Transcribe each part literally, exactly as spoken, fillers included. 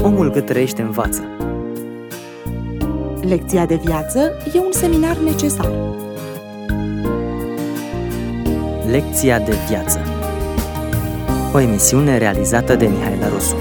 Omul cât trăiește învață. Lecția de viață e un seminar necesar. Lecția de viață. O emisiune realizată de Mihaela Rusu.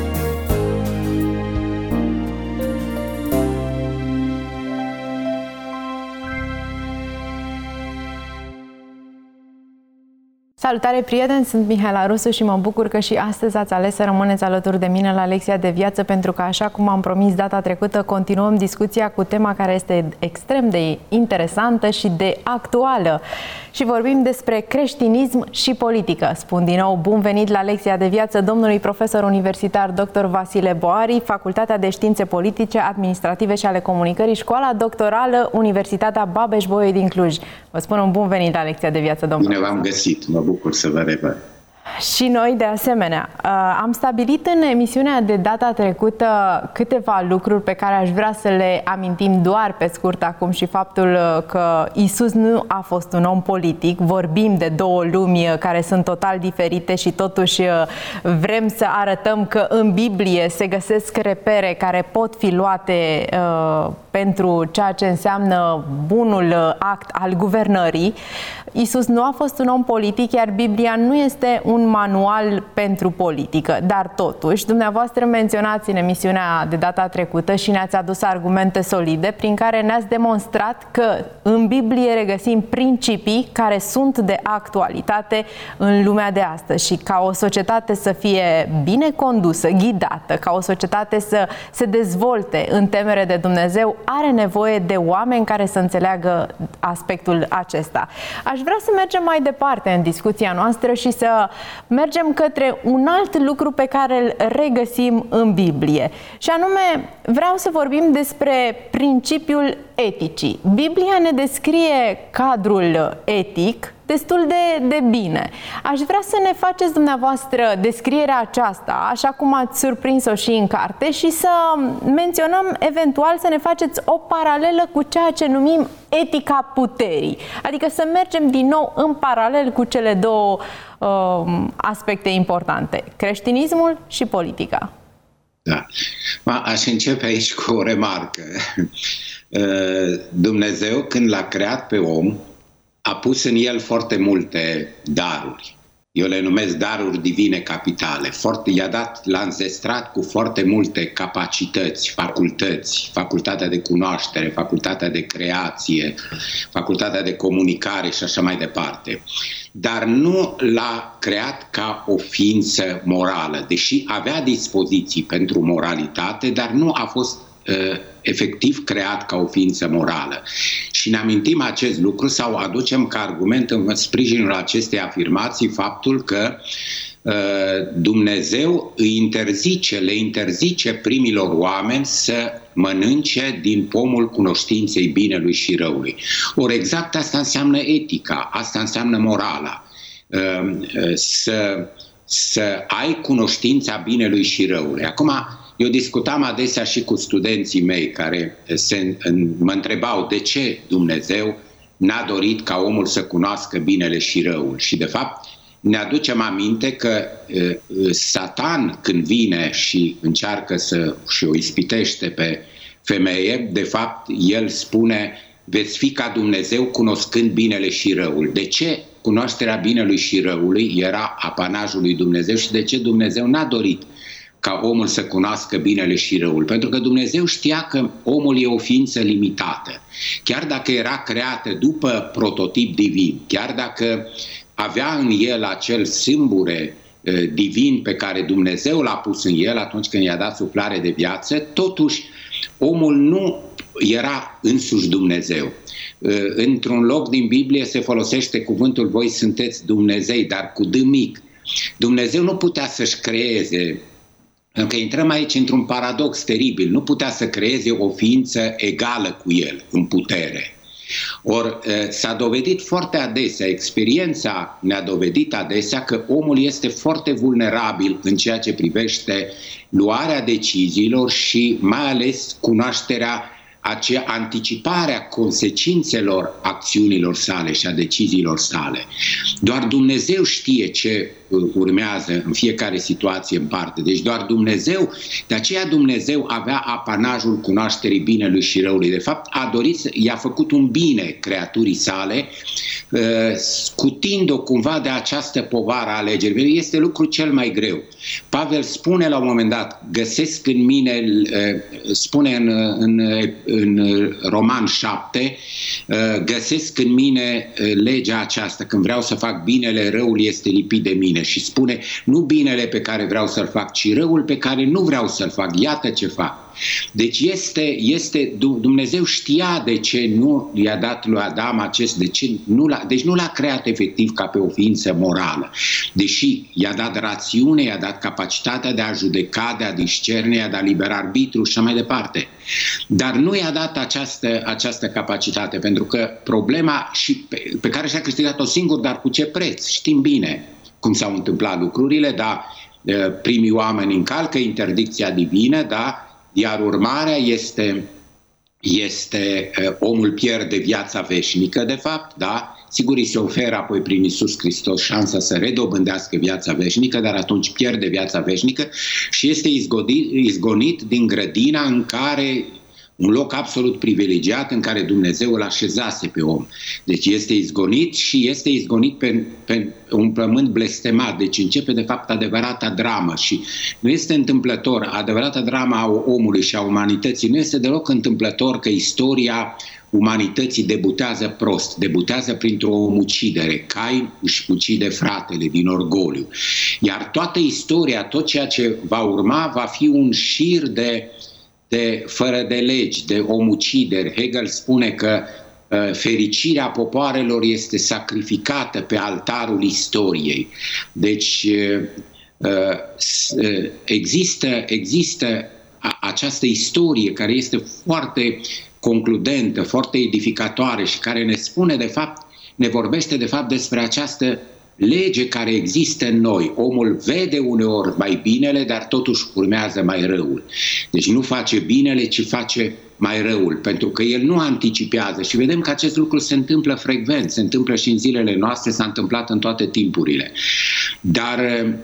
Salutare, prieteni! Sunt Mihaela Rusu și mă bucur că și astăzi ați ales să rămâneți alături de mine la Lecția de Viață, pentru că, așa cum am promis data trecută, continuăm discuția cu tema care este extrem de interesantă și de actuală. Și vorbim despre creștinism și politică. Spun din nou bun venit la Lecția de Viață domnului profesor universitar doctor Vasile Boari, Facultatea de Științe Politice, Administrative și ale Comunicării, Școala Doctorală, Universitatea Babeș-Bolyai din Cluj. Vă spun un bun venit la Lecția de Viață, domnul profesor. Bine v-am găsit, mă bucur să vă revăd. Și noi, de asemenea, am stabilit în emisiunea de data trecută câteva lucruri pe care aș vrea să le amintim doar pe scurt acum, și faptul că Iisus nu a fost un om politic. Vorbim de două lumi care sunt total diferite și totuși vrem să arătăm că în Biblie se găsesc repere care pot fi luate uh, pentru ceea ce înseamnă bunul act al guvernării. Iisus nu a fost un om politic, iar Biblia nu este un manual pentru politică. Dar totuși, dumneavoastră menționați în emisiunea de data trecută și ne-ați adus argumente solide prin care ne-ați demonstrat că în Biblie regăsim principii care sunt de actualitate în lumea de astăzi. Și ca o societate să fie bine condusă, ghidată, ca o societate să se dezvolte în temere de Dumnezeu, are nevoie de oameni care să înțeleagă aspectul acesta. Aș vrea să mergem mai departe în discuția noastră și să mergem către un alt lucru pe care îl regăsim în Biblie. Și anume, vreau să vorbim despre principiul eticii. Biblia ne descrie cadrul etic destul de, de bine. Aș vrea să ne faceți dumneavoastră descrierea aceasta, așa cum ați surprins-o și în carte, și să menționăm, eventual, să ne faceți o paralelă cu ceea ce numim etica puterii. Adică să mergem din nou în paralel cu cele două uh, aspecte importante, creștinismul și politica. Da. Aș începe aici cu o remarcă. Dumnezeu, când l-a creat pe om, a pus în el foarte multe daruri. Eu le numesc daruri divine capitale. Foarte, i-a dat, l-a înzestrat cu foarte multe capacități, facultăți, facultatea de cunoaștere, facultatea de creație, facultatea de comunicare și așa mai departe. Dar nu l-a creat ca o ființă morală, deși avea dispoziții pentru moralitate, dar nu a fost uh, efectiv creat ca o ființă morală. Și ne amintim acest lucru sau aducem ca argument în sprijinul acestei afirmații faptul că uh, Dumnezeu îi interzice, le interzice primilor oameni să mănânce din pomul cunoștinței binelui și răului. Ori exact asta înseamnă etica, asta înseamnă morala. Uh, uh, să, să ai cunoștința binelui și răului. Acum, eu discutam adesea și cu studenții mei care se, mă întrebau de ce Dumnezeu n-a dorit ca omul să cunoască binele și răul. Și de fapt ne aducem aminte că uh, Satan, când vine și încearcă să și o ispitește pe femeie, de fapt el spune: veți fi ca Dumnezeu cunoscând binele și răul. De ce cunoașterea binelui și răului era apanajul lui Dumnezeu și de ce Dumnezeu n-a dorit ca omul să cunoască binele și răul? Pentru că Dumnezeu știa că omul e o ființă limitată. Chiar dacă era creată după prototip divin, chiar dacă avea în el acel sâmbure uh, divin pe care Dumnezeu l-a pus în el atunci când i-a dat suflare de viață, totuși omul nu era însuși Dumnezeu. Uh, într-un loc din Biblie se folosește cuvântul voi sunteți Dumnezei, dar cu D mic. Dumnezeu nu putea să-și creeze, pentru că intrăm aici într-un paradox teribil, nu putea să creeze o ființă egală cu el în putere. Ori s-a dovedit foarte adesea, experiența ne-a dovedit adesea că omul este foarte vulnerabil în ceea ce privește luarea deciziilor și mai ales cunoașterea acea anticipare a consecințelor acțiunilor sale și a deciziilor sale. Doar Dumnezeu știe ce urmează în fiecare situație în parte. Deci doar Dumnezeu, de aceea Dumnezeu avea apanajul cunoașterii binelui și răului. De fapt, a dorit, i-a făcut un bine creaturii sale, scutind-o cumva de această povară a alegerii. Este lucru cel mai greu. Pavel spune la un moment dat, găsesc în mine, spune în, în, în Roman șapte, găsesc în mine legea aceasta, când vreau să fac binele, răul este lipit de mine. Și spune, nu binele pe care vreau să-l fac, ci răul pe care nu vreau să-l fac. Iată ce fac. Deci este, este, Dumnezeu știa de ce nu i-a dat lui Adam acest, de ce nu l-a, deci nu l-a creat efectiv ca pe o ființă morală. Deși i-a dat rațiune, i-a dat capacitatea de a judeca, de a discerne, de a libera arbitru și așa mai departe. Dar nu i-a dat această, această capacitate, pentru că problema și pe, pe care și-a câștigat-o singur, dar cu ce preț? Știm bine cum s-au întâmplat lucrurile, dar primii oameni încalcă interdicția divină, da? Iar urmarea este, este omul pierde viața veșnică, de fapt, da? Sigur, îi se oferă apoi prin Iisus Hristos șansa să redobândească viața veșnică, dar atunci pierde viața veșnică și este izgonit, izgonit din grădina în care, un loc absolut privilegiat în care Dumnezeu îl așezase pe om. Deci este izgonit și este izgonit pe, pe un pământ blestemat. Deci începe de fapt adevărata dramă și nu este întâmplător. Adevărata drama a omului și a umanității nu este deloc întâmplător că istoria umanității debutează prost, debutează printr-o omucidere. Cain își ucide fratele din orgoliu. Iar toată istoria, tot ceea ce va urma, va fi un șir de de fără de legi, de omucideri. Hegel spune că uh, fericirea popoarelor este sacrificată pe altarul istoriei. Deci uh, uh, există, există a, această istorie care este foarte concludentă, foarte edificatoare și care ne spune de fapt, ne vorbește de fapt despre această lege care există în noi. Omul vede uneori mai binele, dar totuși urmează mai răul. Deci nu face binele, ci face mai răul, pentru că el nu anticipează. Și vedem că acest lucru se întâmplă frecvent, se întâmplă și în zilele noastre, s-a întâmplat în toate timpurile. Dar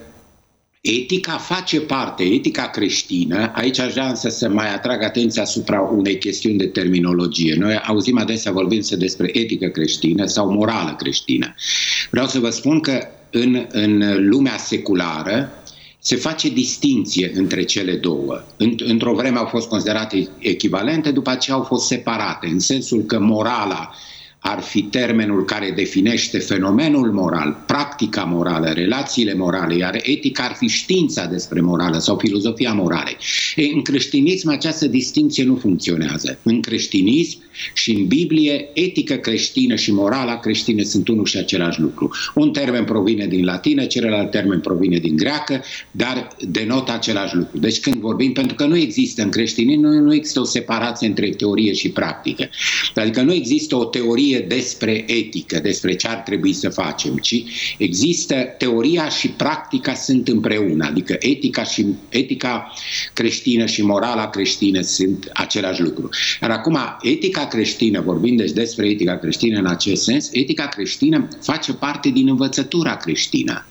etica face parte, etica creștină, aici aș vrea însă să mai atrag atenția asupra unei chestiuni de terminologie. Noi auzim adesea vorbindu-se despre etică creștină sau morală creștină. Vreau să vă spun că în, în lumea seculară se face distinție între cele două. Într-o vreme au fost considerate echivalente, după aceea au fost separate, în sensul că morala ar fi termenul care definește fenomenul moral, practica morală, relațiile morale, iar etica ar fi știința despre morală sau filozofia moralei. Ei, în creștinism această distinție nu funcționează. În creștinism și în Biblie, etică creștină și morala creștină sunt unul și același lucru. Un termen provine din latină, celălalt termen provine din greacă, dar denotă același lucru. Deci când vorbim, pentru că nu există în creștinism, nu, nu există o separație între teorie și practică. Adică nu există o teorie despre etică, despre ce ar trebui să facem, ci există teoria și practica sunt împreună, adică etica și etica creștină și morala creștină sunt același lucru. Dar acum, etica creștină, vorbind deci despre etica creștină în acest sens, etica creștină face parte din învățătura creștină.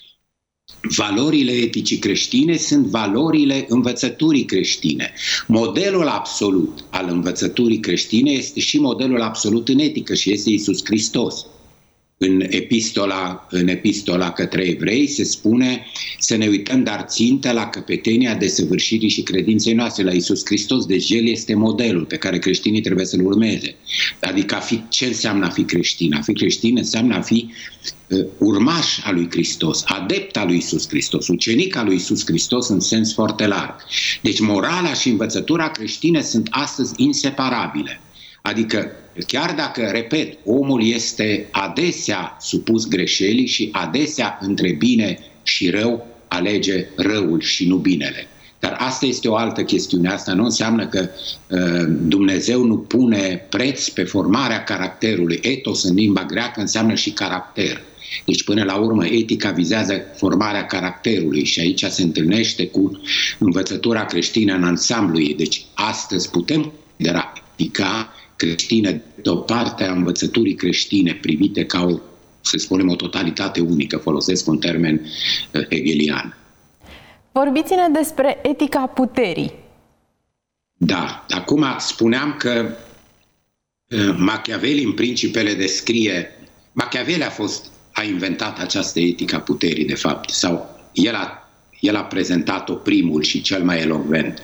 Valorile eticii creștine sunt valorile învățăturii creștine. Modelul absolut al învățăturii creștine este și modelul absolut în etică și este Iisus Hristos. În epistola, în epistola către evrei se spune să ne uităm dar țintă la căpetenia desăvârșirii și credinței noastre, la Iisus Hristos. Deci El este modelul pe care creștinii trebuie să-L urmeze. Adică a fi, ce înseamnă a fi creștin? A fi creștin înseamnă a fi uh, urmaș al lui Hristos, adept al lui Iisus Hristos, ucenic al lui Iisus Hristos în sens foarte larg. Deci morala și învățătura creștine sunt astăzi inseparabile. Adică, chiar dacă, repet, omul este adesea supus greșelii și adesea între bine și rău alege răul și nu binele. Dar asta este o altă chestiune. Asta nu înseamnă că uh, Dumnezeu nu pune preț pe formarea caracterului. Ethos în limba greacă înseamnă și caracter. Deci, până la urmă, etica vizează formarea caracterului și aici se întâlnește cu învățătura creștină în ansamblu ei. Deci, astăzi putem considera etica creștină, de o parte a învățăturii creștine privite ca o, să spunem, o totalitate unică, folosesc un termen hegelian. Vorbiți-ne despre etica puterii. Da, acum spuneam că Machiavelli în Principele descrie, Machiavelli a fost, a inventat această etică a puterii, de fapt, sau el a, el a prezentat-o primul și cel mai elocvent.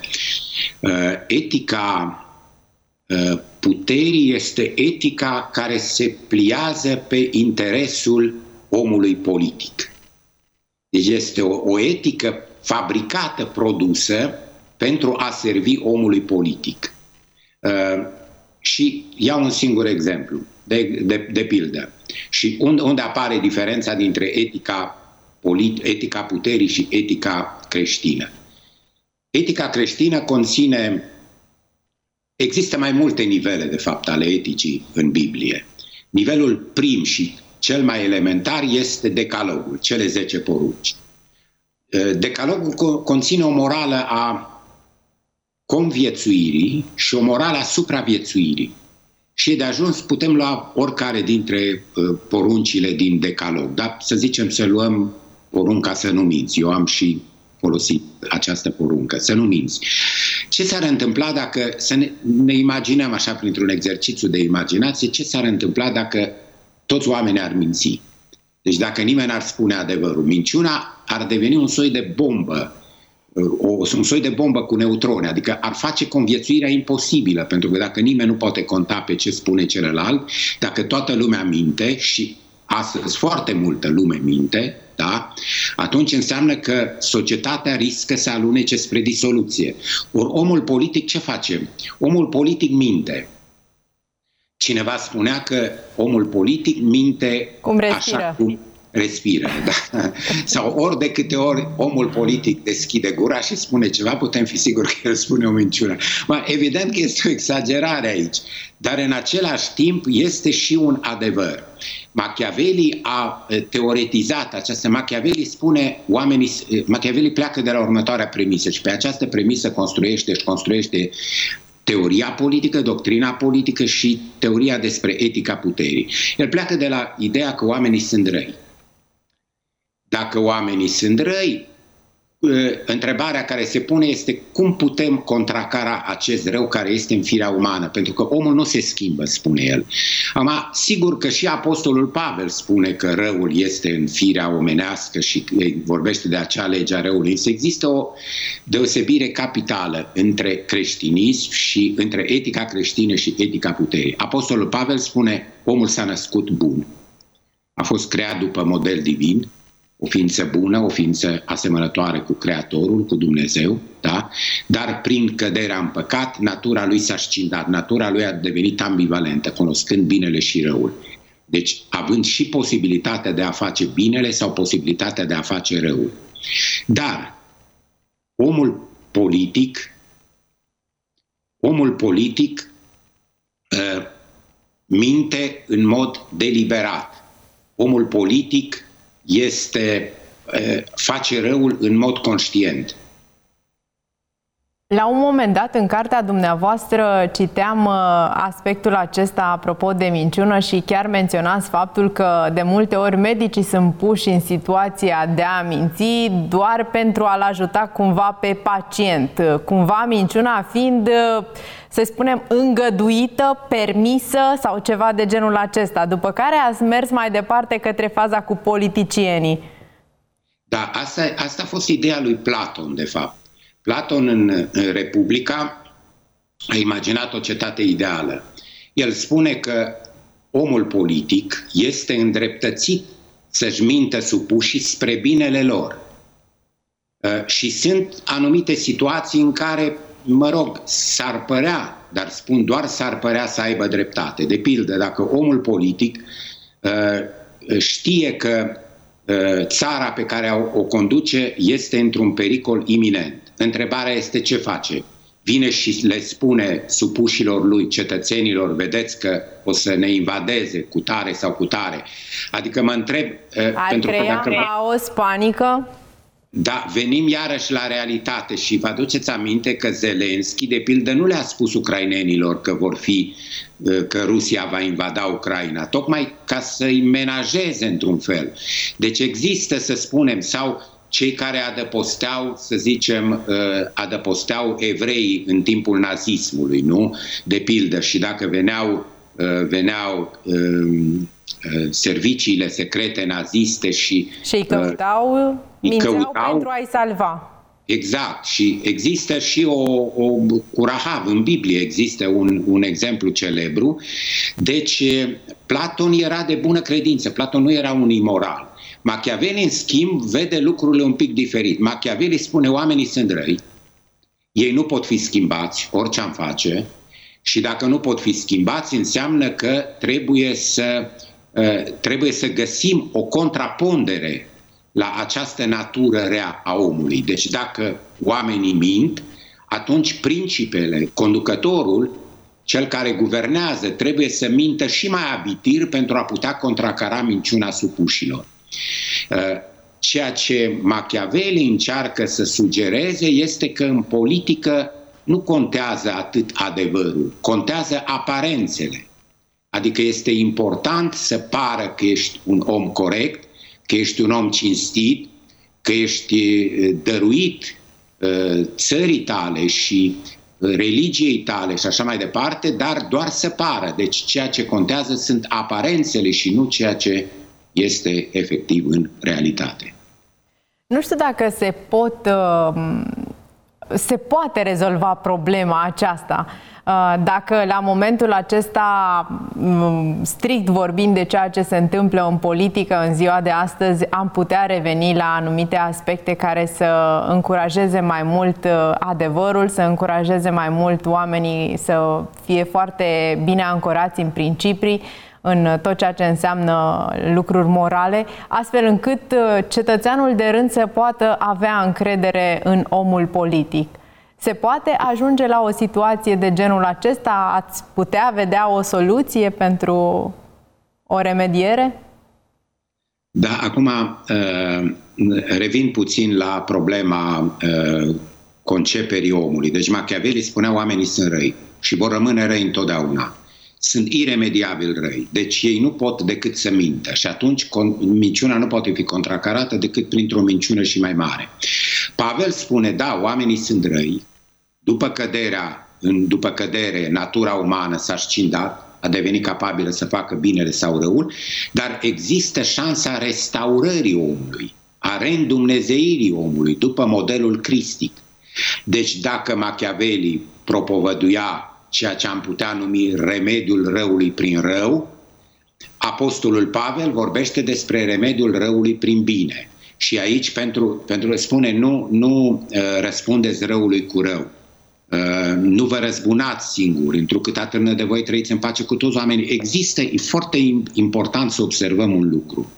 Etica puterii este etica care se pliază pe interesul omului politic. Deci este o, o etică fabricată, produsă pentru a servi omului politic. Uh, și iau un singur exemplu, de, de, de pildă. Și unde, unde apare diferența dintre etica, polit, etica puterii și etica creștină. Etica creștină conține... Există mai multe nivele, de fapt, ale eticii în Biblie. Nivelul prim și cel mai elementar este decalogul, cele zece porunci. Decalogul conține o morală a conviețuirii și o morală a supraviețuirii. Și de ajuns putem lua oricare dintre poruncile din decalog. Dar să zicem să luăm porunca să nu minți. Eu am și folosit această poruncă, să nu minți. Ce s-ar întâmpla dacă, să ne, ne imaginăm așa printr-un exercițiu de imaginație, ce s-ar întâmpla dacă toți oamenii ar minți? Deci dacă nimeni ar spune adevărul, minciuna ar deveni un soi de bombă, o, un soi de bombă cu neutroni, adică ar face conviețuirea imposibilă, pentru că dacă nimeni nu poate conta pe ce spune celălalt, dacă toată lumea minte și astăzi foarte multă lume minte, da? Atunci înseamnă că societatea riscă să alunece spre disoluție. Ori omul politic ce face? Omul politic minte. Cineva spunea că omul politic minte cum respiră. Așa cum respiră. Da? Sau ori de câte ori omul politic deschide gura și spune ceva, putem fi siguri că el spune o minciună. Ma, evident că este o exagerare aici, dar în același timp este și un adevăr. Machiavelli a teoretizat această... Machiavelli spune, oamenii... Machiavelli pleacă de la următoarea premisă și pe această premisă construiește și construiește teoria politică, doctrina politică și teoria despre etica puterii. El pleacă de la ideea că oamenii sunt răi. Dacă oamenii sunt răi, întrebarea care se pune este cum putem contracara acest rău care este în firea umană, pentru că omul nu se schimbă, spune el. Acum, sigur că și Apostolul Pavel spune că răul este în firea omenească și vorbește de acea lege a răului, însă există o deosebire capitală între creștinism și între etica creștină și etica puterii. Apostolul Pavel spune, omul s-a născut bun, a fost creat după model divin, o ființă bună, o ființă asemănătoare cu Creatorul, cu Dumnezeu, da? Dar prin căderea în păcat, natura lui s-a scindat, natura lui a devenit ambivalentă, cunoscând binele și răul. Deci, având și posibilitatea de a face binele sau posibilitatea de a face răul. Dar, omul politic, omul politic uh, minte în mod deliberat. Omul politic este, face răul în mod conștient. La un moment dat, în cartea dumneavoastră, citeam aspectul acesta apropo de minciună și chiar menționați faptul că de multe ori medicii sunt puși în situația de a minți doar pentru a-l ajuta cumva pe pacient. Cumva minciuna fiind, să spunem, îngăduită, permisă sau ceva de genul acesta. După care ați mers mai departe către faza cu politicienii. Da, asta, asta a fost ideea lui Platon, de fapt. Platon în Republica a imaginat o cetate ideală. El spune că omul politic este îndreptățit să-și mintă supușii spre binele lor. Și sunt anumite situații în care, mă rog, s-ar părea, dar spun doar s-ar părea să aibă dreptate. De pildă, dacă omul politic știe că țara pe care o conduce este într-un pericol iminent. Întrebarea este ce face. Vine și le spune supușilor lui, cetățenilor, vedeți că o să ne invadeze cu tare sau cu tare. Adică mă întreb... Ar pentru crea că dacă... haos, panică? Da, venim iarăși la realitate și vă aduceți aminte că Zelenski, de pildă, nu le-a spus ucrainenilor că vor fi, că Rusia va invada Ucraina, tocmai ca să-i menajeze într-un fel. Deci există, să spunem, sau cei care adăposteau, să zicem, adăposteau evreii în timpul nazismului, nu? De pildă, și dacă veneau, veneau serviciile secrete naziste și... Și îi căutau, mințeau căutau, pentru a-i salva. Exact. Și există și o, o cu Rahav în Biblie, există un, un exemplu celebru. Deci, Platon era de bună credință, Platon nu era un imoral. Machiavelli, în schimb, vede lucrurile un pic diferit. Machiavelli spune, oamenii sunt răi, ei nu pot fi schimbați, orice am face, și dacă nu pot fi schimbați, înseamnă că trebuie să... trebuie să găsim o contrapondere la această natură rea a omului. Deci dacă oamenii mint, atunci principele, conducătorul, cel care guvernează, trebuie să mintă și mai abitir pentru a putea contracara minciuna supușilor. Ceea ce Machiavelli încearcă să sugereze este că în politică nu contează atât adevărul, contează aparențele. Adică este important să pară că ești un om corect, că ești un om cinstit, că ești dăruit țării tale și religiei tale și așa mai departe, dar doar să pară. Deci ceea ce contează sunt aparențele și nu ceea ce este efectiv în realitate. Nu știu dacă se pot, se poate rezolva problema aceasta. Dacă la momentul acesta, strict vorbind de ceea ce se întâmplă în politică în ziua de astăzi, am putea reveni la anumite aspecte care să încurajeze mai mult adevărul, să încurajeze mai mult oamenii să fie foarte bine ancorați în principii, în tot ceea ce înseamnă lucruri morale, astfel încât cetățeanul de rând să poată avea încredere în omul politic. Se poate ajunge la o situație de genul acesta? Ați putea vedea o soluție pentru o remediere? Da, acum revin puțin la problema conceperii omului. Deci Machiavelli spunea oamenii sunt răi și vor rămâne răi întotdeauna. Sunt iremediabil răi. Deci ei nu pot decât să mintă și atunci minciuna nu poate fi contracarată decât printr-o minciună și mai mare. Pavel spune, da, oamenii sunt răi. După căderea, după cădere, natura umană s-a scindat, a devenit capabilă să facă binele sau răul, dar există șansa restaurării omului, a reîndumnezeirii omului, după modelul cristic. Deci dacă Machiavelli propovăduia ceea ce am putea numi remediul răului prin rău, apostolul Pavel vorbește despre remediul răului prin bine. Și aici pentru, pentru a spune nu, nu uh, răspundeți răului cu rău. Uh, nu vă răzbunați singuri, întrucât atârnă de voi trăiți în pace cu toți oamenii. Există, e foarte important să observăm un lucru.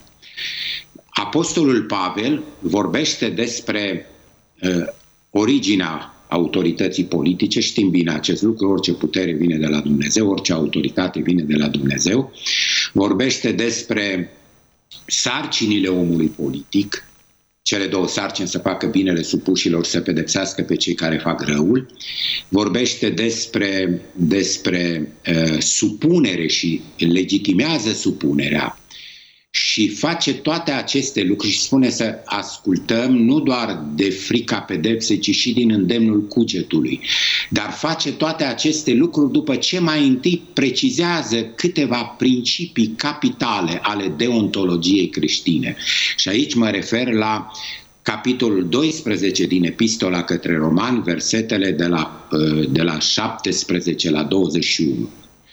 Apostolul Pavel vorbește despre uh, originea autorității politice, știm bine acest lucru, orice putere vine de la Dumnezeu, orice autoritate vine de la Dumnezeu. Vorbește despre sarcinile omului politic, cele două sarcini, să facă binele supușilor, să pedepsească pe cei care fac răul. Vorbește despre, despre uh, supunere și legitimează supunerea și face toate aceste lucruri și spune să ascultăm nu doar de frica pedepsei, ci și din îndemnul cugetului. Dar face toate aceste lucruri după ce mai întâi precizează câteva principii capitale ale deontologiei creștine. Și aici mă refer la capitolul doisprezece din Epistola către Romani, versetele de la, de la șaptesprezece la douăzeci și unu.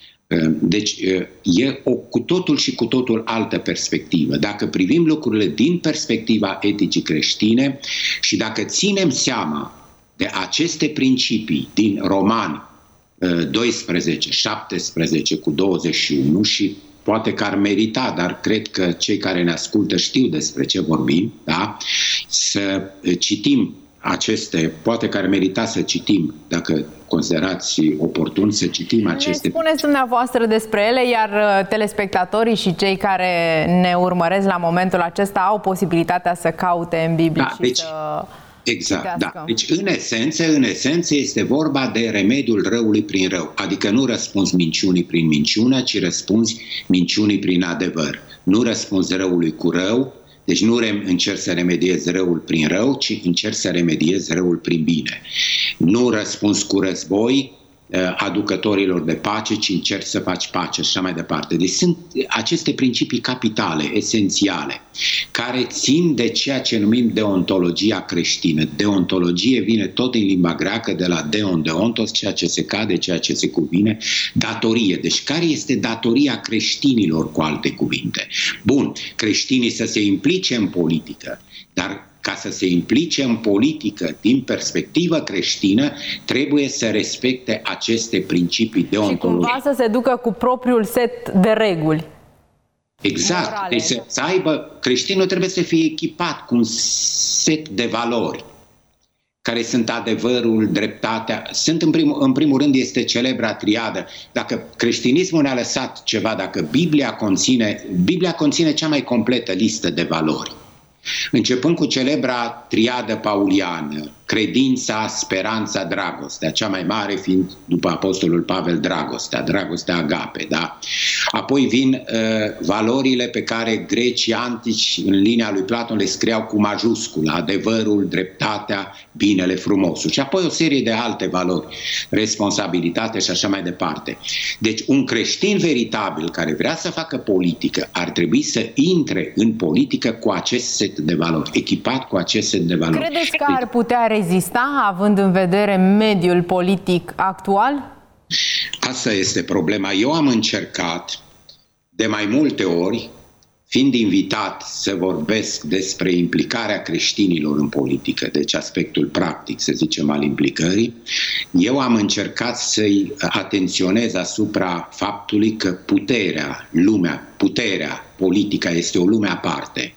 Deci e o cu totul și cu totul altă perspectivă. Dacă privim lucrurile din perspectiva eticii creștine și dacă ținem seama de aceste principii din Romani doisprezece, șaptesprezece cu douăzeci și unu, și poate că ar merita, dar cred că cei care ne ascultă știu despre ce vorbim, da? Să citim aceste, poate că ar merita să citim, dacă considerați oportun să citim aceste... Ne spuneți dumneavoastră despre ele, iar telespectatorii și cei care ne urmăresc la momentul acesta au posibilitatea să caute în Biblie da, și deci, să... Exact, da. Deci, în esență, în esență, este vorba de remediul răului prin rău. Adică nu răspunzi minciunii prin minciună, ci răspunzi minciunii prin adevăr. Nu răspunzi răului cu rău, deci nu încerci să remediezi răul prin rău, ci încerci să remediezi răul prin bine. Nu răspunzi cu război aducătorilor de pace, ci încerci să faci pace și așa mai departe. Deci sunt aceste principii capitale, esențiale, care țin de ceea ce numim deontologia creștină. Deontologie vine tot din limba greacă, de la deon, deontos, ceea ce se cade, ceea ce se cuvine, datorie. Deci care este datoria creștinilor, cu alte cuvinte? Bun, creștinii să se implice în politică, dar ca să se implice în politică din perspectivă creștină, trebuie să respecte aceste principii deontologice. Și cumva să se ducă cu propriul set de reguli. Exact. Morale. Deci să, să aibă, creștinul trebuie să fie echipat cu un set de valori care sunt adevărul, dreptatea. Sunt în primul, în primul rând este celebra triadă. Dacă creștinismul ne-a lăsat ceva, dacă Biblia conține, Biblia conține cea mai completă listă de valori. Începând cu celebra triadă pauliană, credința, speranța, dragostea, cea mai mare fiind, după Apostolul Pavel, dragostea, dragostea agape, da? Apoi vin uh, valorile pe care grecii antici, în linia lui Platon, le scriau cu majusculă, adevărul, dreptatea, binele, frumosul. Și apoi o serie de alte valori, responsabilitate și așa mai departe. Deci un creștin veritabil care vrea să facă politică ar trebui să intre în politică cu acest set de valori, echipat cu acest set de valori. Credeți că ar putea rezista, având în vedere mediul politic actual? Asta este problema. Eu am încercat de mai multe ori, fiind invitat să vorbesc despre implicarea creștinilor în politică, deci aspectul practic, să zicem, al implicării, eu am încercat să-i atenționez asupra faptului că puterea, lumea, puterea politică este o lume aparte.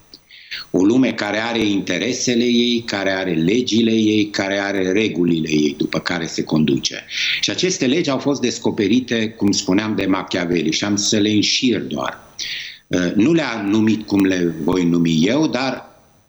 O lume care are interesele ei, care are legile ei, care are regulile ei după care se conduce. Și aceste legi au fost descoperite, cum spuneam, de Machiavelli și am să le înșir doar. Nu le-a numit cum le voi numi eu, dar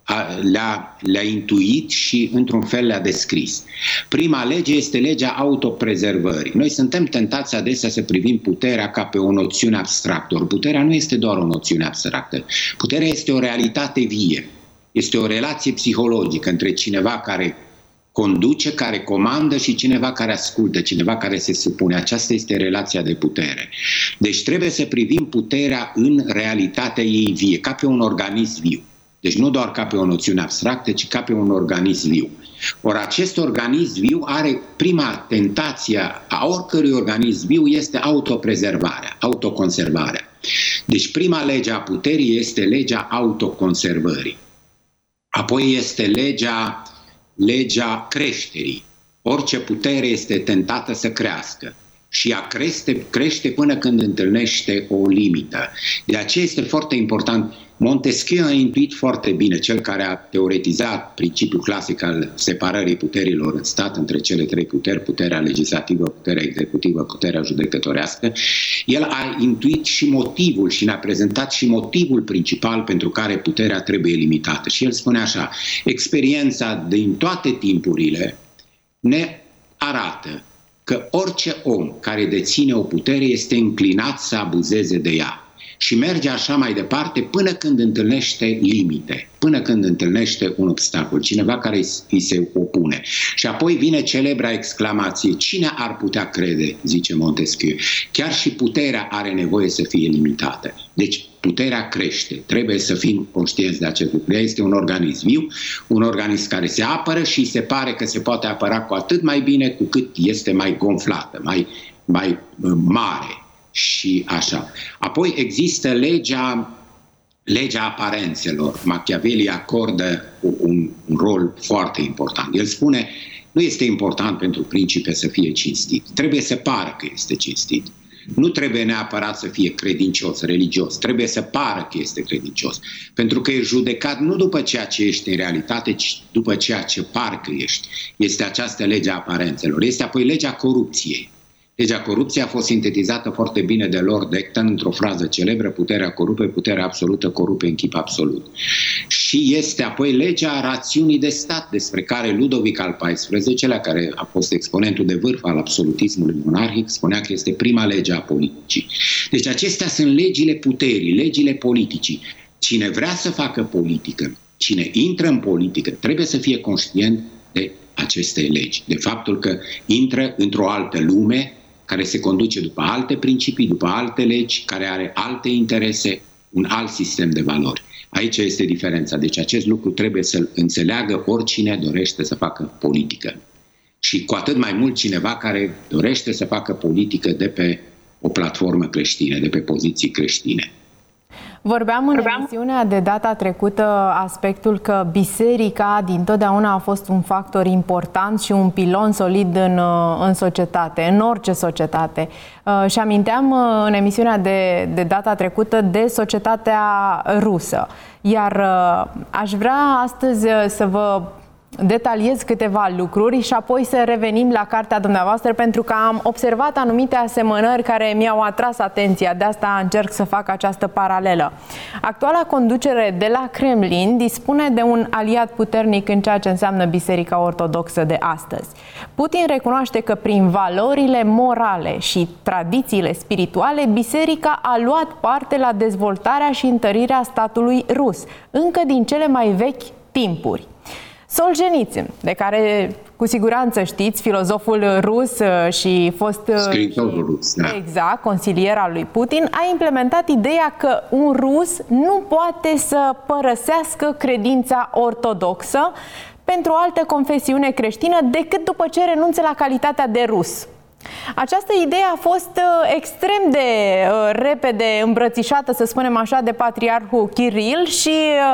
le-a, le-a intuit și într-un fel le-a descris. Prima lege este legea autoprezervării. Noi suntem tentați adesea să privim puterea ca pe o noțiune abstractă. Ori puterea nu este doar o noțiune abstractă. Puterea este o realitate vie. Este o relație psihologică între cineva care conduce, care comandă și cineva care ascultă, cineva care se supune. Aceasta este relația de putere. Deci trebuie să privim puterea în realitatea ei vie, ca pe un organism viu. Deci nu doar ca pe o noțiune abstractă, ci ca pe un organism viu. Ori acest organism viu are, prima tentație a oricărui organism viu este autoprezervarea, autoconservarea. Deci prima lege a puterii este legea autoconservării. Apoi este legea, legea creșterii. Orice putere este tentată să crească. Și ea crește, crește până când întâlnește o limită. De aceea este foarte important. Montesquieu a intuit foarte bine, cel care a teoretizat principiul clasic al separării puterilor în stat între cele trei puteri, puterea legislativă, puterea executivă, puterea judecătorească. El a intuit și motivul și ne-a prezentat și motivul principal pentru care puterea trebuie limitată. Și el spune așa: experiența din toate timpurile ne arată că orice om care deține o putere este înclinat să abuzeze de ea. Și merge așa mai departe până când întâlnește limite, până când întâlnește un obstacol, cineva care îi se opune. Și apoi vine celebra exclamație: cine ar putea crede, zice Montesquieu, chiar și puterea are nevoie să fie limitată. Deci puterea crește, trebuie să fim conștienți de acest lucru. Ea este un organism viu, un organism care se apără și se pare că se poate apăra cu atât mai bine cu cât este mai gonflată, mai, mai mare. Și așa. Apoi există legea, legea aparențelor. Machiavelli acordă un, un rol foarte important. El spune, nu este important pentru principe să fie cinstit. Trebuie să pară că este cinstit. nu trebuie neapărat să fie credincios, religios, trebuie să pară că este credincios, pentru că e judecat nu după ceea ce ești în realitate, ci după ceea ce parcă ești. Este această lege a aparențelor. Este apoi legea corupției. Legea corupției a fost sintetizată foarte bine de Lord Acton într-o frază celebră: puterea corupe, puterea absolută corupe în chip absolut. Și este apoi legea rațiunii de stat, despre care Ludovic al paisprezecelea, care a fost exponentul de vârf al absolutismului monarhic, spunea că este prima lege a politicii. Deci acestea sunt legile puterii, legile politicii. Cine vrea să facă politică, cine intră în politică, trebuie să fie conștient de aceste legi, de faptul că intră într-o altă lume care se conduce după alte principii, după alte legi, care are alte interese, un alt sistem de valori. Aici este diferența. Deci acest lucru trebuie să-l înțeleagă oricine dorește să facă politică. Și cu atât mai mult cineva care dorește să facă politică de pe o platformă creștină, de pe poziții creștine. Vorbeam în emisiunea de data trecută aspectul că biserica dintotdeauna a fost un factor important și un pilon solid în, în societate, în orice societate. Și aminteam în emisiunea de, de data trecută de societatea rusă. Iar aș vrea astăzi să vă detaliez câteva lucruri și apoi să revenim la cartea dumneavoastră, pentru că am observat anumite asemănări care mi-au atras atenția. De asta încerc să fac această paralelă. Actuala conducere de la Kremlin dispune de un aliat puternic în ceea ce înseamnă Biserica Ortodoxă de astăzi. Putin recunoaște că prin valorile morale și tradițiile spirituale, Biserica a luat parte la dezvoltarea și întărirea statului rus, încă din cele mai vechi timpuri. Solzhenitsyn, de care cu siguranță știți, filozoful rus și fost scriitorul rus, da. Exact, consilier al lui Putin, a implementat ideea că un rus nu poate să părăsească credința ortodoxă pentru o altă confesiune creștină decât după ce renunță la calitatea de rus. Această idee a fost extrem de repede îmbrățișată, să spunem așa, de patriarhul Kiril și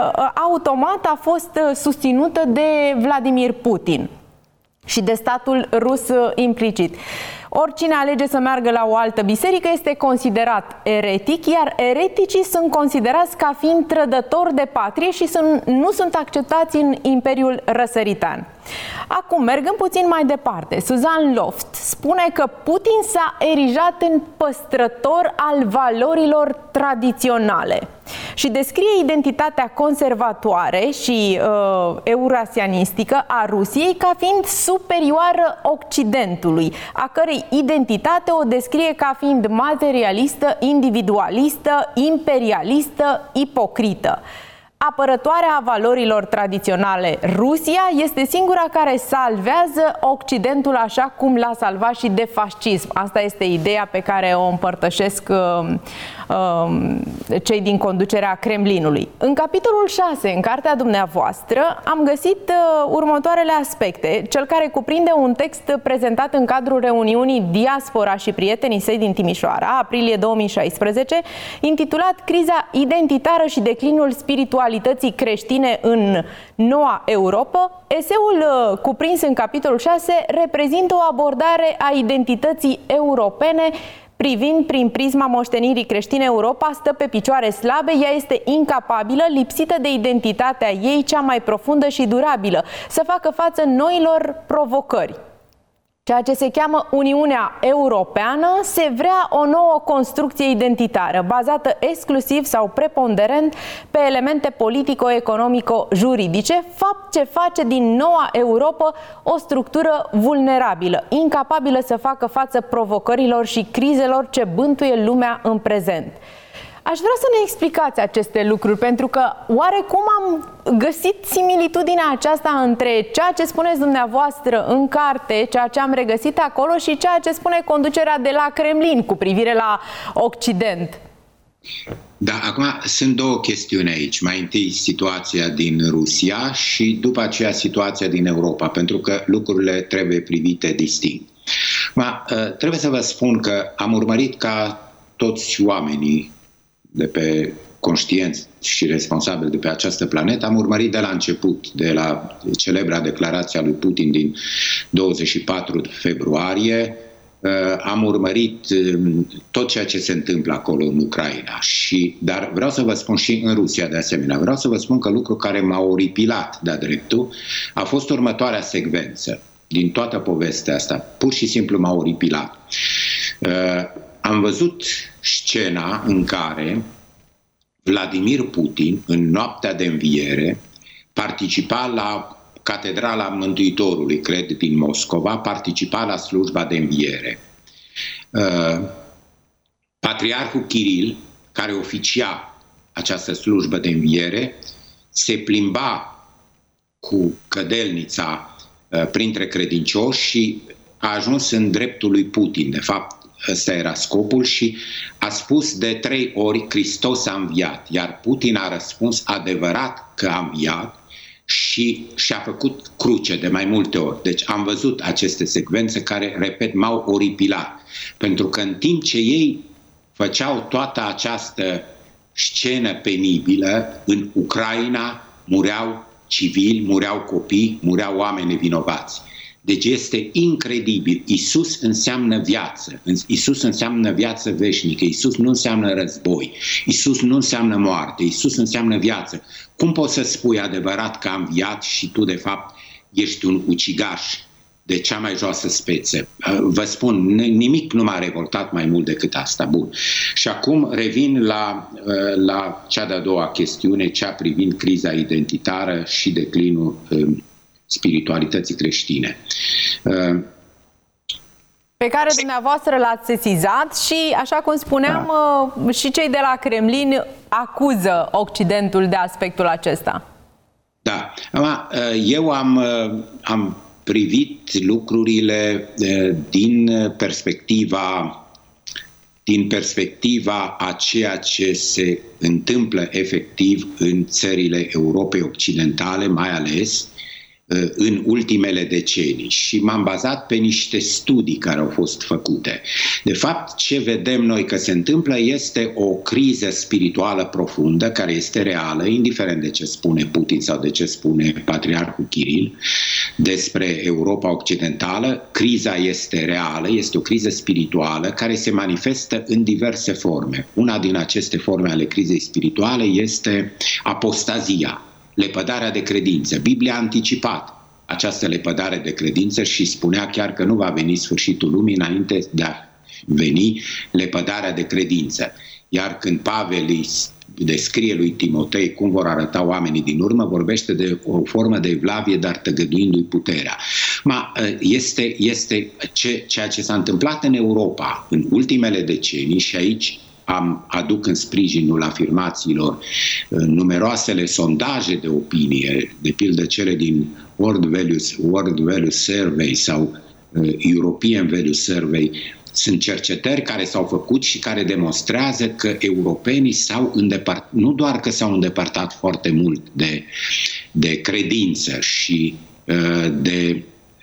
automat a fost susținută de Vladimir Putin și de statul rus implicit. Oricine alege să meargă la o altă biserică este considerat eretic, iar ereticii sunt considerați ca fiind trădători de patrie și sunt, nu sunt acceptați în Imperiul Răsăritan. Acum, mergând puțin mai departe, Susan Loft spune că Putin s-a erijat în păstrător al valorilor tradiționale și descrie identitatea conservatoare și uh, eurasianistică a Rusiei ca fiind superioară Occidentului, a cărei identitate o descrie ca fiind materialistă, individualistă, imperialistă, ipocrită. Apărătoarea valorilor tradiționale, Rusia este singura care salvează Occidentul așa cum l-a salvat și de fascism. Asta este ideea pe care o împărtășesc uh, uh, cei din conducerea Kremlinului. În capitolul șase, în cartea dumneavoastră, am găsit uh, următoarele aspecte. Cel care cuprinde un text prezentat în cadrul reuniunii Diaspora și prietenii săi din Timișoara, aprilie două mii șaisprezece, intitulat Criza identitară și declinul spiritual creștine în noua Europa. Eseul cuprins în capitolul șase reprezintă o abordare a identității europene privind prin prisma moștenirii creștine. Europa stă pe picioare slabe, ea este incapabilă, lipsită de identitatea ei cea mai profundă și durabilă, să facă față noilor provocări. Ceea ce se cheamă Uniunea Europeană, se vrea o nouă construcție identitară, bazată exclusiv sau preponderent pe elemente politico-economico-juridice, fapt ce face din noua Europa o structură vulnerabilă, incapabilă să facă față provocărilor și crizelor ce bântuie lumea în prezent. Aș vrea să ne explicați aceste lucruri, pentru că oarecum am găsit similitudinea aceasta între ceea ce spuneți dumneavoastră în carte, ceea ce am regăsit acolo și ceea ce spune conducerea de la Kremlin cu privire la Occident. Da, acum sunt două chestiuni aici. Mai întâi situația din Rusia și după aceea situația din Europa, pentru că lucrurile trebuie privite distinct. Ma, trebuie să vă spun că am urmărit ca toți oamenii de pe conștienți și responsabili de pe această planetă, am urmărit de la început, de la celebra declarație a lui Putin din douăzeci și patru februarie, am urmărit tot ceea ce se întâmplă acolo în Ucraina, și, dar vreau să vă spun și în Rusia de asemenea, vreau să vă spun că lucru care m-a oripilat de-a dreptul a fost următoarea secvență din toată povestea asta, pur și simplu m-a oripilat. Am văzut scena în care Vladimir Putin, în noaptea de înviere, participa la Catedrala Mântuitorului, cred, din Moscova, participa la slujba de înviere. Patriarhul Kiril, care oficia această slujbă de înviere, se plimba cu cădelnița printre credincioși și a ajuns în dreptul lui Putin. De fapt, ăsta era scopul și a spus de trei ori: Hristos a înviat, iar Putin a răspuns: adevărat că a înviat, și și-a făcut cruce de mai multe ori. Deci am văzut aceste secvențe care, repet, m-au oripilat. Pentru că în timp ce ei făceau toată această scenă penibilă, în Ucraina mureau civili, mureau copii, mureau oameni nevinovați. Deci este incredibil. Isus înseamnă viață. Isus înseamnă viață veșnică. Isus nu înseamnă război. Isus nu înseamnă moarte. Isus înseamnă viață. Cum poți să spui adevărat că a înviat și tu, de fapt, ești un ucigaș de cea mai joasă speță? Vă spun, nimic nu m-a revoltat mai mult decât asta. Bun. Și acum revin la, la cea de-a doua chestiune, cea privind criza identitară și declinul spiritualității creștine. Pe care dumneavoastră l-ați sesizat și, așa cum spuneam, da. și cei de la Kremlin acuză Occidentul de aspectul acesta. Da. Eu am, am privit lucrurile din perspectiva, din perspectiva a ceea ce se întâmplă efectiv în țările Europei Occidentale, mai ales în ultimele decenii, și m-am bazat pe niște studii care au fost făcute. De fapt, ce vedem noi că se întâmplă este o criză spirituală profundă care este reală, indiferent de ce spune Putin sau de ce spune Patriarhul Kiril despre Europa Occidentală. Criza este reală, este o criză spirituală care se manifestă în diverse forme. Una din aceste forme ale crizei spirituale este apostazia, lepădarea de credință. Biblia a anticipat această lepădare de credință și spunea chiar că nu va veni sfârșitul lumii înainte de a veni lepădarea de credință. Iar când Pavel îi descrie lui Timotei cum vor arăta oamenii din urmă, vorbește de o formă de evlavie, dar tăgăduindu-i puterea. Ma, este, este ce, ceea ce s-a întâmplat în Europa în ultimele decenii, și aici am aduc în sprijinul afirmațiilor numeroasele sondaje de opinie, de pildă cele din World Values, World Values Survey sau European Values Survey. Sunt cercetări care s-au făcut și care demonstrează că europenii s-au îndepărtat, nu doar că s-au îndepărtat foarte mult de, de credință și de,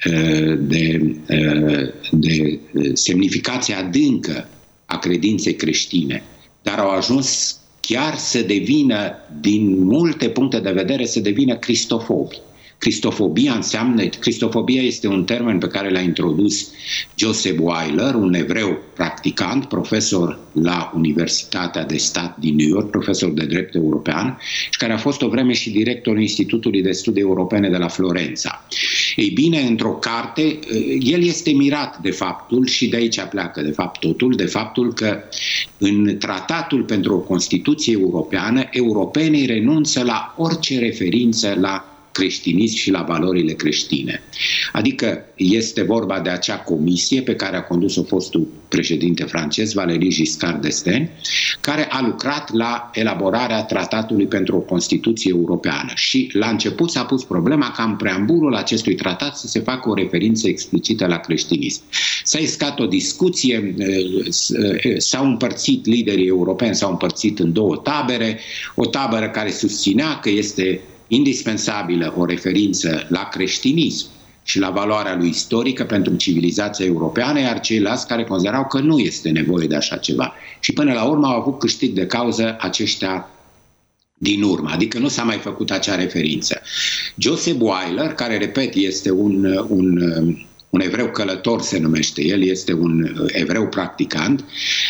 de, de semnificație adâncă a credinței creștine, dar au ajuns chiar să devină, din multe puncte de vedere, să devină cristofobi. Cristofobia înseamnă, cristofobia este un termen pe care l-a introdus Joseph Weiler, un evreu practicant, profesor la Universitatea de Stat din New York, profesor de drept european, și care a fost o vreme și directorul Institutului de Studii Europene de la Florența. Ei bine, într-o carte, el este mirat de faptul, și de aici pleacă de fapt totul, de faptul că în tratatul pentru o Constituție europeană, europenii renunță la orice referință la creștinism și la valorile creștine. Adică este vorba de acea comisie pe care a condus-o fostul președinte francez, Valéry Giscard d'Estaing, care a lucrat la elaborarea tratatului pentru o Constituție europeană. Și la început s-a pus problema ca în preambulul acestui tratat să se facă o referință explicită la creștinism. S-a iscat o discuție, s-au împărțit liderii europeni, s-au împărțit în două tabere, o tabără care susținea că este indispensabilă o referință la creștinism și la valoarea lui istorică pentru civilizația europeană, iar ceilalți care considerau că nu este nevoie de așa ceva. Și până la urmă au avut câștig de cauză aceștia din urmă, adică nu s-a mai făcut acea referință. Joseph Weiler, care, repet, este un, un un evreu călător se numește el, este un evreu practicant,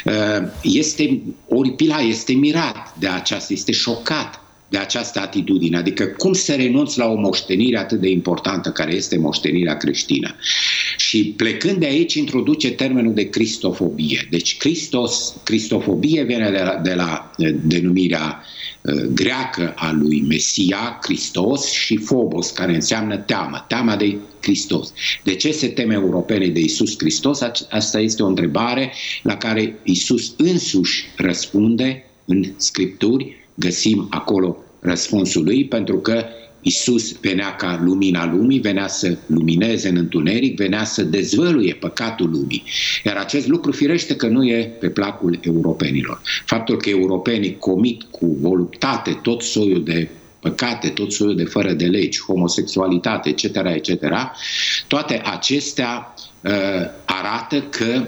este, Oripila este mirat de aceasta, este șocat de această atitudine, adică cum să renunți la o moștenire atât de importantă care este moștenirea creștină. Și plecând de aici introduce termenul de cristofobie. Deci Christos, cristofobie vine de la, de la denumirea uh, greacă a lui Mesia, Hristos, și phobos, care înseamnă teamă, teama de Hristos. De ce se teme europenii de Iisus Hristos? Asta este o întrebare la care Iisus însuși răspunde în Scripturi. Găsim acolo răspunsul lui, pentru că Iisus venea ca lumina lumii, venea să lumineze în întuneric, venea să dezvăluie păcatul lumii. Iar acest lucru firește că nu e pe placul europenilor. Faptul că europenii comit cu voluptate tot soiul de păcate, tot soiul de fără de legi, homosexualitate, et cetera, et cetera, toate acestea uh, arată că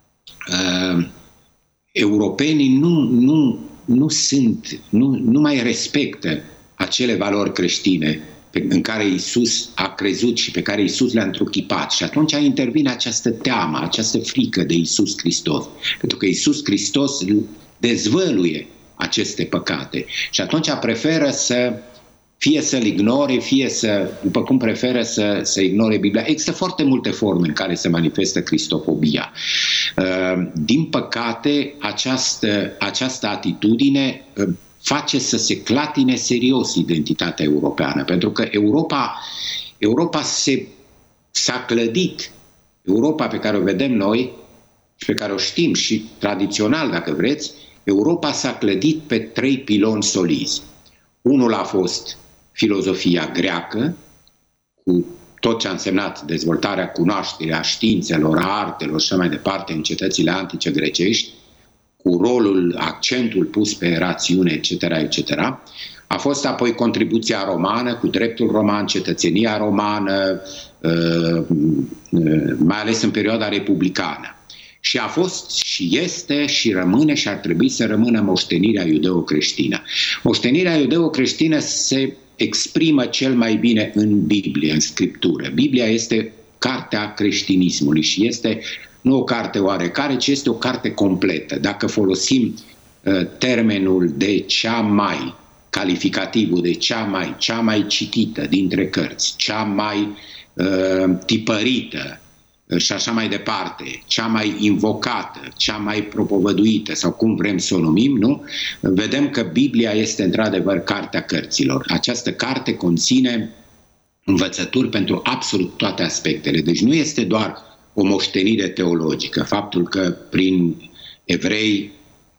uh, europenii nu, nu nu sunt, nu, nu mai respectă acele valori creștine pe, în care Iisus a crezut și pe care Iisus le-a întruchipat. Și atunci intervine această teamă, această frică de Iisus Hristos. Pentru că Iisus Hristos dezvăluie aceste păcate. Și atunci preferă să fie să-l ignore, fie să, după cum preferă să, să ignore Biblia. Există foarte multe forme în care se manifestă cristofobia. Din păcate, această, această atitudine face să se clatine serios identitatea europeană, pentru că Europa, Europa se, s-a clădit, Europa pe care o vedem noi și pe care o știm și tradițional, dacă vreți, Europa s-a clădit pe trei piloni solizi. Unul a fost filozofia greacă, cu tot ce a însemnat dezvoltarea cunoașterii, a științelor, a artelor și așa mai departe în cetățile antice grecești, cu rolul, accentul pus pe rațiune, et cetera, et cetera. A fost apoi contribuția romană, cu dreptul roman, cetățenia romană, mai ales în perioada republicană. Și a fost și este și rămâne și ar trebui să rămână moștenirea iudeo-creștină. Moștenirea iudeo-creștină se exprimă cel mai bine în Biblie, în Scriptură. Biblia este cartea creștinismului și este nu o carte oarecare, ci este o carte completă. Dacă folosim uh, termenul de cea mai, calificativul de cea mai, cea mai citită dintre cărți, cea mai uh, tipărită, și așa mai departe, cea mai invocată, cea mai propovăduită, sau cum vrem să o numim, nu? Vedem că Biblia este într-adevăr cartea cărților. Această carte conține învățături pentru absolut toate aspectele. Deci nu este doar o moștenire teologică. Faptul că prin evrei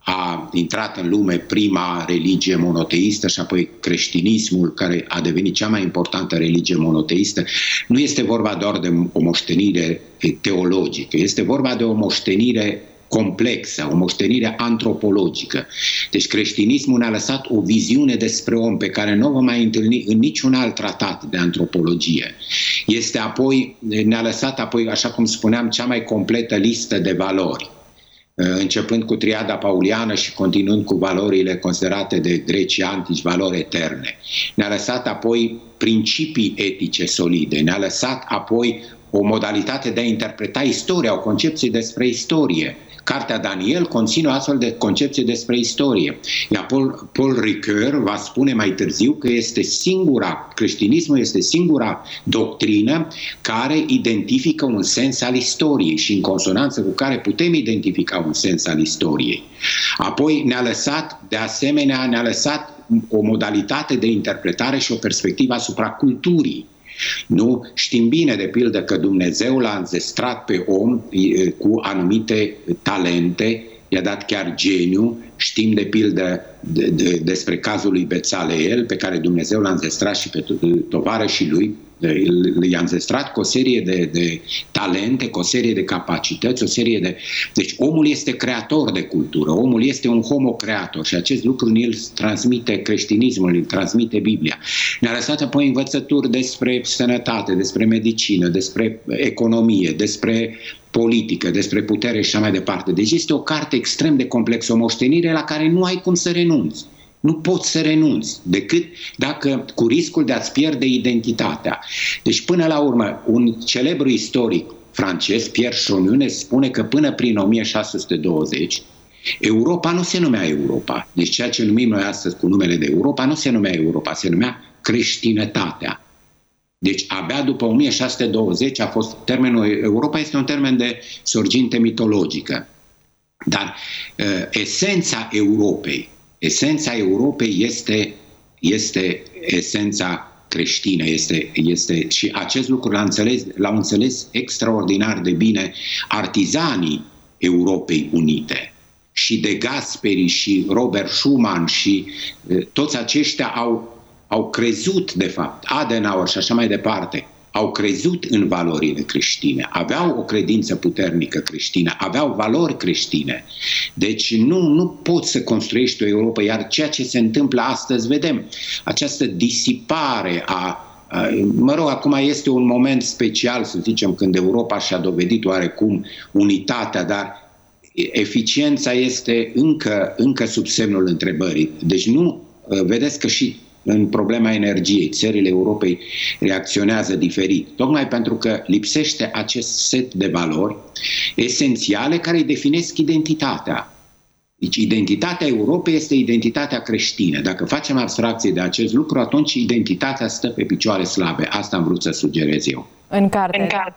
a intrat în lume prima religie monoteistă și apoi creștinismul, care a devenit cea mai importantă religie monoteistă, nu este vorba doar de o moștenire teologică, este vorba de o moștenire complexă, o moștenire antropologică. Deci creștinismul ne-a lăsat o viziune despre om pe care nu o vom mai întâlni în niciun alt tratat de antropologie. Este apoi, ne-a lăsat apoi, așa cum spuneam, cea mai completă listă de valori, începând cu triada pauliană și continuând cu valorile considerate de grecii antici valori eterne. Ne-a lăsat apoi principii etice solide, ne-a lăsat apoi o modalitate de a interpreta istoria, o concepție despre istorie. Cartea Daniel conține o astfel de concepție despre istorie. Iar Paul, Paul Ricoeur va spune mai târziu că este singura, creștinismul este singura doctrină care identifică un sens al istoriei și în consonanță cu care putem identifica un sens al istoriei. Apoi ne-a lăsat, de asemenea, ne-a lăsat o modalitate de interpretare și o perspectivă asupra culturii. Nu? Știm bine, de pildă, că Dumnezeu l-a înzestrat pe om cu anumite talente, i-a dat chiar geniu. Știm, de pildă, de, de, despre cazul lui Bețaleel, pe care Dumnezeu l-a înzestrat și pe tovarășii lui, i-a înzestrat cu o serie de, de talente, cu o serie de capacități, o serie de... Deci omul este creator de cultură, omul este un homo creator și acest lucru îl transmite creștinismul, îl transmite Biblia. Ne-a lăsat apoi învățături despre sănătate, despre medicină, despre economie, despre politică, despre putere și așa mai departe. Deci este o carte extrem de complexă, o moștenire la care nu ai cum să renunți. Nu poți să renunți, decât dacă cu riscul de a-ți pierde identitatea. Deci până la urmă, un celebru istoric francez, Pierre Chauny, spune că până prin o mie șase sute douăzeci, Europa nu se numea Europa. Deci ceea ce numim noi astăzi cu numele de Europa nu se numea Europa, se numea creștinătatea. Deci abia după o mie șase sute douăzeci a fost termenul Europa, este un termen de sorginte mitologică. Dar uh, esența Europei, esența Europei este, este esența creștină, este, este, și acest lucru l-au înțeles, l-au înțeles extraordinar de bine artizanii Europei Unite. Și De Gasperi și Robert Schuman și uh, toți aceștia au au crezut, de fapt, Adenauer și așa mai departe, au crezut în valorile creștine, aveau o credință puternică creștină, aveau valori creștine. Deci nu, nu poți să construiești o Europa, iar ceea ce se întâmplă astăzi, vedem, această disipare a, a mă rog, acum este un moment special, să zicem, când Europa și-a dovedit oarecum unitatea, dar eficiența este încă, încă sub semnul întrebării. Deci nu, vedeți că și în problema energiei, țările Europei reacționează diferit, tocmai pentru că lipsește acest set de valori esențiale care îi definesc identitatea. Deci identitatea Europei este identitatea creștină. Dacă facem abstracție de acest lucru, atunci identitatea stă pe picioare slabe. Asta am vrut să sugerez eu. În carte. În carte.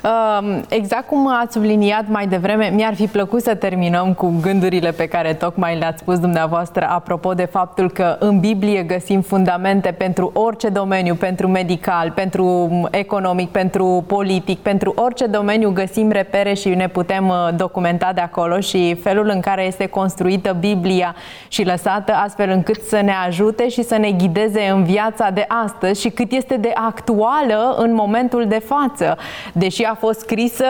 Uh, exact cum ați subliniat mai devreme, mi-ar fi plăcut să terminăm cu gândurile pe care tocmai le-ați spus dumneavoastră apropo de faptul că în Biblie găsim fundamente pentru orice domeniu, pentru medical, pentru economic, pentru politic, pentru orice domeniu găsim repere și ne putem documenta de acolo, și felul în care este construită Biblia și lăsată astfel încât să ne ajute și să ne ghideze în viața de astăzi și cât este de actuală în momentul de față, deși a fost scrisă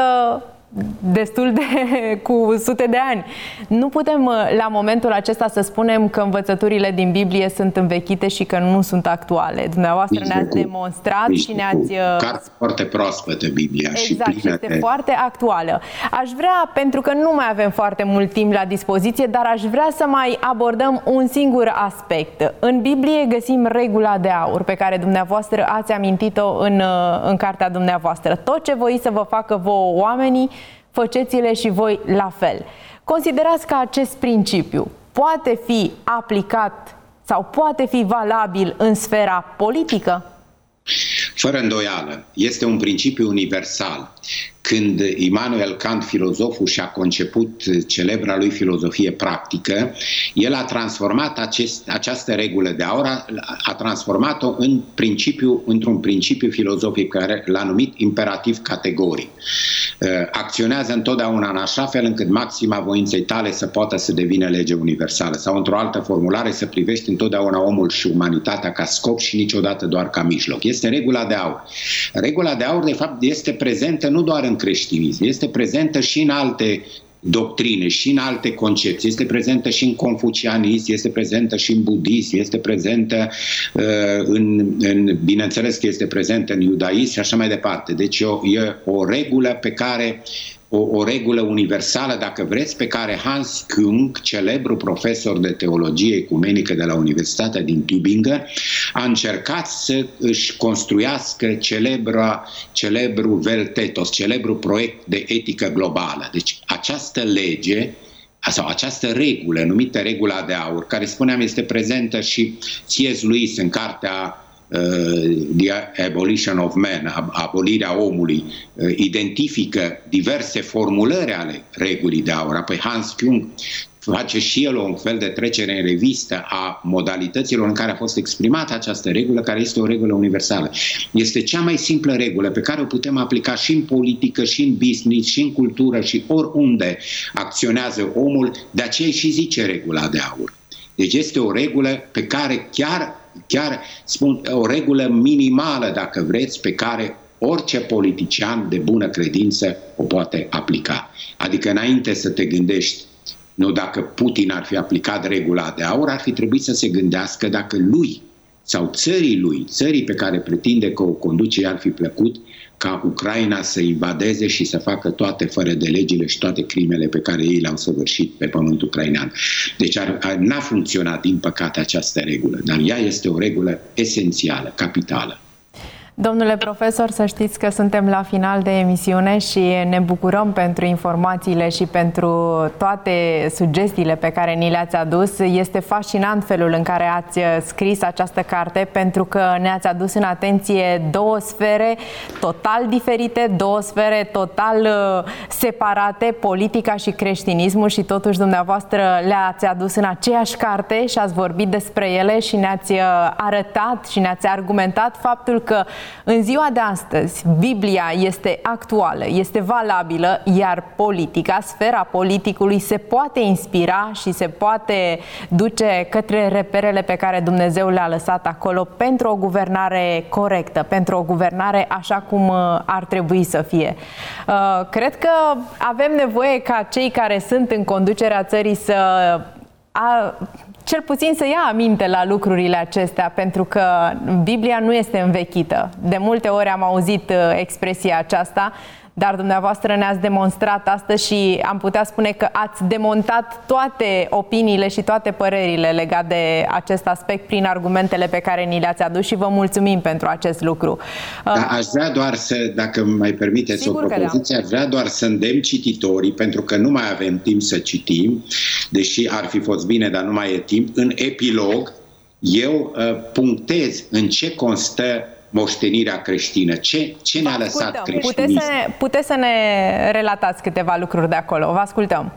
destul de cu sute de ani. Nu putem la momentul acesta să spunem că învățăturile din Biblie sunt învechite și că nu sunt actuale. Dumneavoastră ne-ați demonstrat și ne-ați... Carte foarte proaspătă Biblia. Exact, și și este de... foarte actuală. Aș vrea, pentru că nu mai avem foarte mult timp la dispoziție, dar aș vrea să mai abordăm un singur aspect. În Biblie găsim regula de aur pe care dumneavoastră ați amintit-o în, în cartea dumneavoastră. Tot ce voi să vă facă vouă oamenii, făceți-le și voi la fel. Considerați că acest principiu poate fi aplicat sau poate fi valabil în sfera politică? Fără îndoială. Este un principiu universal. Când Immanuel Kant, filozoful, și-a conceput celebra lui filozofie practică, el a transformat acest, această regulă de aur, a, a transformat-o în principiu, într-un principiu filozofic care l-a numit imperativ categoric. Acționează întotdeauna în așa fel încât maxima voinței tale să poată să devină lege universală, sau într-o altă formulare, să privești întotdeauna omul și umanitatea ca scop și niciodată doar ca mijloc. Este regula de aur. Regula de aur, de fapt, este prezentă nu doar în creștinism, este prezentă și în alte doctrine, și în alte concepții, este prezentă și în confucianism, este prezentă și în budism, este prezentă uh, în, în, bineînțeles că este prezentă în iudaism și așa mai departe. Deci o, e o regulă pe care O, o regulă universală, dacă vreți, pe care Hans Küng, celebru profesor de teologie ecumenică de la Universitatea din Tübingen, a încercat să își construiască celebra, celebru Weltethos, celebru proiect de etică globală. Deci această lege sau această regulă, numită regula de aur, care, spuneam, este prezentă și C S Lewis în cartea The Abolition of Man, abolirea omului, identifică diverse formulări ale regulii de aur. Apoi Hans Küng face și el un fel de trecere în revistă a modalităților în care a fost exprimată această regulă, care este o regulă universală. Este cea mai simplă regulă pe care o putem aplica și în politică, și în business, și în cultură, și oriunde acționează omul, de aceea și zice regula de aur. Deci este o regulă pe care chiar Chiar spun, o regulă minimală, dacă vreți, pe care orice politician de bună credință o poate aplica. Adică înainte să te gândești, nu dacă Putin ar fi aplicat regula de aur, ar fi trebuit să se gândească dacă lui sau țării lui, țării pe care pretinde că o conduce, ar fi plăcut ca Ucraina să invadeze și să facă toate fără de legile și toate crimele pe care ei le-au săvârșit pe pământul ucrainean. Deci ar, ar, n-a funcționat, din păcate, această regulă, dar ea este o regulă esențială, capitală. Domnule profesor, să știți că suntem la final de emisiune și ne bucurăm pentru informațiile și pentru toate sugestiile pe care ni le-ați adus. Este fascinant felul în care ați scris această carte, pentru că ne-ați adus în atenție două sfere total diferite, două sfere total separate, politica și creștinismul, și totuși dumneavoastră le-ați adus în aceeași carte și ați vorbit despre ele și ne-ați arătat și ne-ați argumentat faptul că în ziua de astăzi, Biblia este actuală, este valabilă, iar politica, sfera politicului se poate inspira și se poate duce către reperele pe care Dumnezeu le-a lăsat acolo pentru o guvernare corectă, pentru o guvernare așa cum ar trebui să fie. Cred că avem nevoie ca cei care sunt în conducerea țării să a, cel puțin să ia aminte la lucrurile acestea, pentru că Biblia nu este învechită. De multe ori am auzit expresia aceasta, dar dumneavoastră ne-ați demonstrat astăzi și am putea spune că ați demontat toate opiniile și toate părerile legate de acest aspect prin argumentele pe care ni le-ați adus și vă mulțumim pentru acest lucru. Da, aș vrea doar să, dacă mai permiteți Sigur o propoziție, da. aș vrea doar să îndemn cititorii, pentru că nu mai avem timp să citim, deși ar fi fost bine, dar nu mai e timp. În epilog, eu uh, punctez în ce constă moștenirea creștină. Ce, ce ne-a lăsat creștinismul? Puteți să, puteți să ne relatați câteva lucruri de acolo. Vă ascultăm.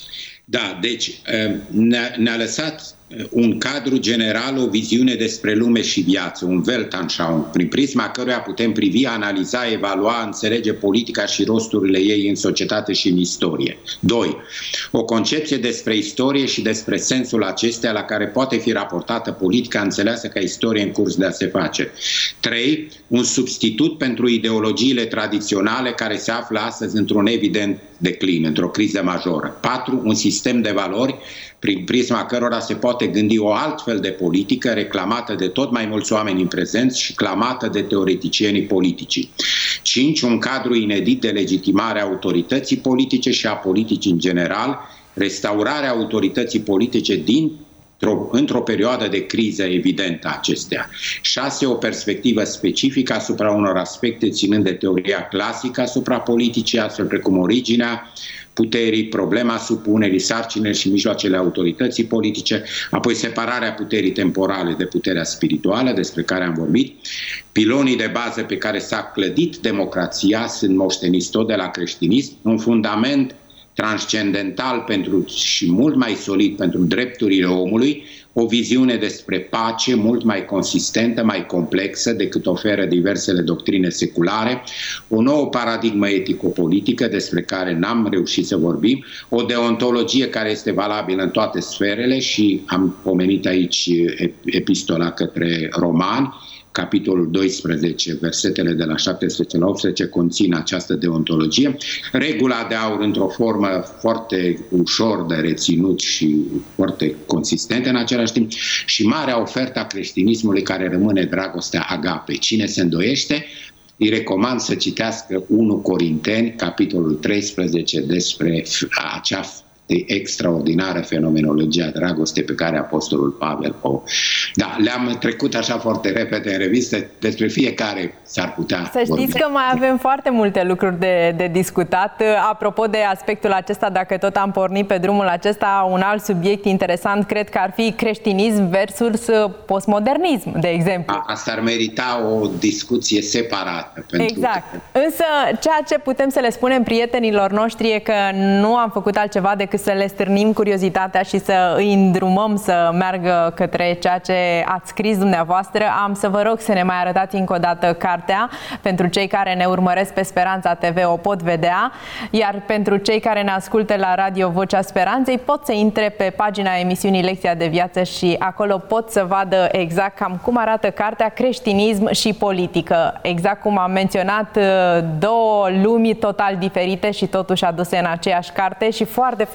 Da, deci ne-a, ne-a lăsat un cadru general, o viziune despre lume și viață, un Weltanschauung, prin prisma căruia putem privi, analiza, evalua, înțelege politica și rosturile ei în societate și în istorie. doi. O concepție despre istorie și despre sensul acesteia la care poate fi raportată politica înțeleasă ca istorie în curs de a se face. trei. Un substitut pentru ideologiile tradiționale care se află astăzi într-un evident declin, într-o criză majoră. patru. Un sistem de valori prin prisma cărora se poate gândi o altfel de politică reclamată de tot mai mulți oameni în prezent și clamată de teoreticienii politicii. cinci. Un cadru inedit de legitimare a autorității politice și a politicii în general, restaurarea autorității politice din într-o perioadă de criză evidentă acestea. șase. O perspectivă specifică asupra unor aspecte ținând de teoria clasică asupra politicii, astfel precum originea puterii, problema supunerii, sarcinile și mijloacele autorității politice, apoi separarea puterii temporale de puterea spirituală, despre care am vorbit. Pilonii de bază pe care s-a clădit democrația sunt moșteniți tot de la creștinism, un fundament transcendental pentru, și mult mai solid pentru drepturile omului, o viziune despre pace mult mai consistentă, mai complexă decât oferă diversele doctrine seculare, o nouă paradigmă etico-politică despre care n-am reușit să vorbim, o deontologie care este valabilă în toate sferele și am pomenit aici epistola către Romani, capitolul doisprezece, versetele de la șaptesprezece la optsprezece conțin această deontologie. Regula de aur într-o formă foarte ușor de reținut și foarte consistentă în același timp și marea ofertă a creștinismului care rămâne dragostea agape. Cine se îndoiește, îi recomand să citească unu Corinteni, capitolul treisprezece, despre acea de extraordinară fenomenologia dragoste pe care Apostolul Pavel o... Da, le-am trecut așa foarte repede în revistă, despre fiecare s-ar putea Să știți vorbi. că mai avem foarte multe lucruri de, de discutat. Apropo de aspectul acesta, dacă tot am pornit pe drumul acesta, un alt subiect interesant cred că ar fi creștinism versus postmodernism, de exemplu. A, asta ar merita o discuție separată. Pentru exact. Că... Însă ceea ce putem să le spunem prietenilor noștri e că nu am făcut altceva decât să le stârnim curiozitatea și să îi îndrumăm să meargă către ceea ce ați scris dumneavoastră. Am să vă rog să ne mai arătați încă o dată cartea. Pentru cei care ne urmăresc pe Speranța T V o pot vedea, iar pentru cei care ne ascultă la Radio Vocea Speranței pot să intre pe pagina emisiunii Lecția de Viață și acolo pot să vadă exact cam cum arată cartea Creștinism și politică. Exact cum am menționat, două lumi total diferite și totuși aduse în aceeași carte și foarte frumos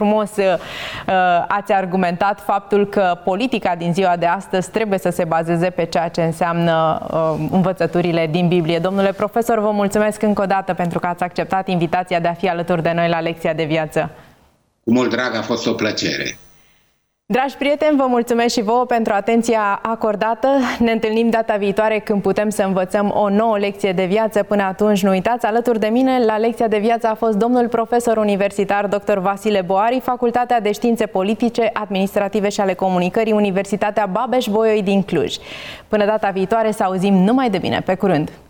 frumos ați argumentat faptul că politica din ziua de astăzi trebuie să se bazeze pe ceea ce înseamnă învățăturile din Biblie. Domnule profesor, vă mulțumesc încă o dată pentru că ați acceptat invitația de a fi alături de noi la Lecția de Viață. Cu mult drag, a fost o plăcere. Dragi prieteni, vă mulțumesc și vouă pentru atenția acordată. Ne întâlnim data viitoare când putem să învățăm o nouă lecție de viață. Până atunci, nu uitați, alături de mine la Lecția de Viață a fost domnul profesor universitar doctor Vasile Boari, Facultatea de Științe Politice, Administrative și ale Comunicării, Universitatea Babeș-Bolyai din Cluj. Până data viitoare, să auzim numai de bine. Pe curând!